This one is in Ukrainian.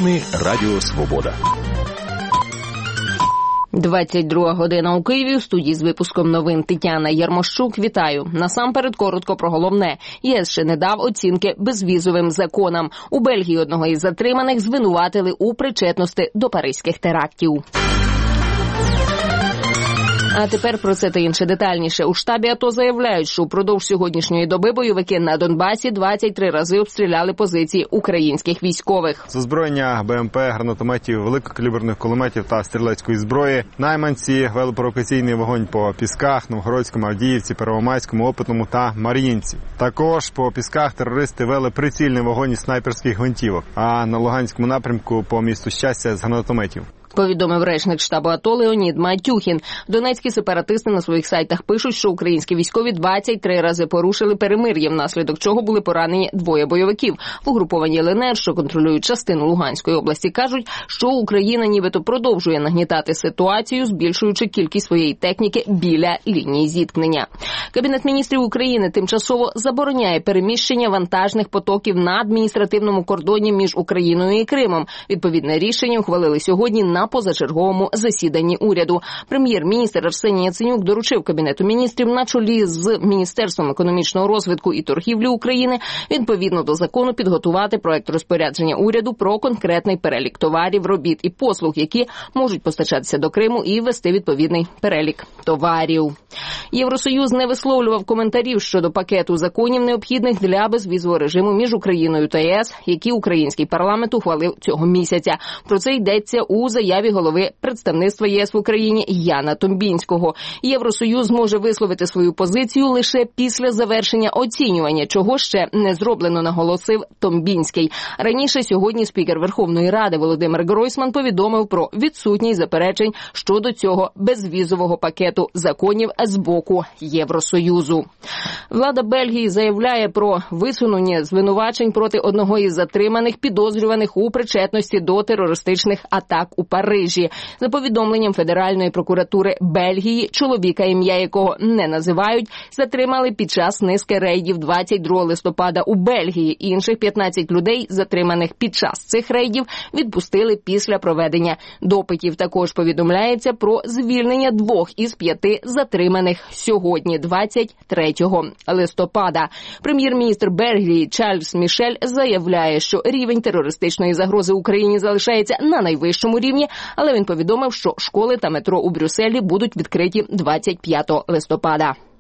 Новини Радіо Свобода. 22 година у Києві. В студії з випуском новин Тетяна Ярмощук. Вітаю. Насамперед коротко про головне. ЄС ще не дав оцінки безвізовим законам. У Бельгії одного із затриманих звинуватили у причетності до паризьких терактів. А тепер про це та інше детальніше. У штабі АТО заявляють, що впродовж сьогоднішньої доби бойовики на Донбасі 23 рази обстріляли позиції українських військових. З озброєння БМП, гранатометів, великокаліберних кулеметів та стрілецької зброї найманці вели провокаційний вогонь по Пісках, Новгородському, Авдіївці, Первомайському, Опитному та Мар'їнці. Також по Пісках терористи вели прицільний вогонь із снайперських гвинтівок, а на Луганському напрямку по місту Щастя з гранатометів. Повідомив речник штабу АТО Леонід Матюхін. Донецькі сепаратисти на своїх сайтах пишуть, що українські військові 23 рази порушили перемир'я, внаслідок чого були поранені 2 бойовиків. В угрупованні ЛНР, що контролюють частину Луганської області, кажуть, що Україна нібито продовжує нагнітати ситуацію, збільшуючи кількість своєї техніки біля лінії зіткнення. Кабінет міністрів України тимчасово забороняє переміщення вантажних потоків на адміністративному кордоні між Україною і Кримом. Відповідне рішення ухвалили сьогодні на позачерговому засіданні уряду. Прем'єр-міністр Арсеній Яценюк доручив Кабінету міністрів на чолі з Міністерством економічного розвитку і торгівлі України відповідно до закону підготувати проект розпорядження уряду про конкретний перелік товарів, робіт і послуг, які можуть постачатися до Криму, і ввести відповідний перелік товарів. Євросоюз не висловлював коментарів щодо пакету законів, необхідних для безвізового режиму між Україною та ЄС, які український парламент ухвалив цього місяця. Про це йдеться у заяві голови представництва єС в Україні Яна Томбінського. Євросоюз може висловити свою позицію лише після завершення оцінювання, чого ще не зроблено, наголосив Томбінський. Раніше сьогодні спікер Верховної Ради Володимир Гройсман повідомив про відсутність заперечень щодо цього безвізового пакету законів з боку Євросоюзу. Влада Бельгії заявляє про висунення звинувачень проти одного із затриманих, підозрюваних у причетності до терористичних атак у Парижі. За повідомленням Федеральної прокуратури Бельгії, чоловіка, ім'я якого не називають, затримали під час низки рейдів 22 листопада у Бельгії. Інших 15 людей, затриманих під час цих рейдів, відпустили після проведення допитів. Також повідомляється про звільнення 2 із 5 затриманих сьогодні, 23 листопада. Прем'єр-міністр Бельгії Чарльз Мішель заявляє, що рівень терористичної загрози Україні залишається на найвищому рівні, але він повідомив, що школи та метро у Брюсселі будуть відкриті 25 листопада.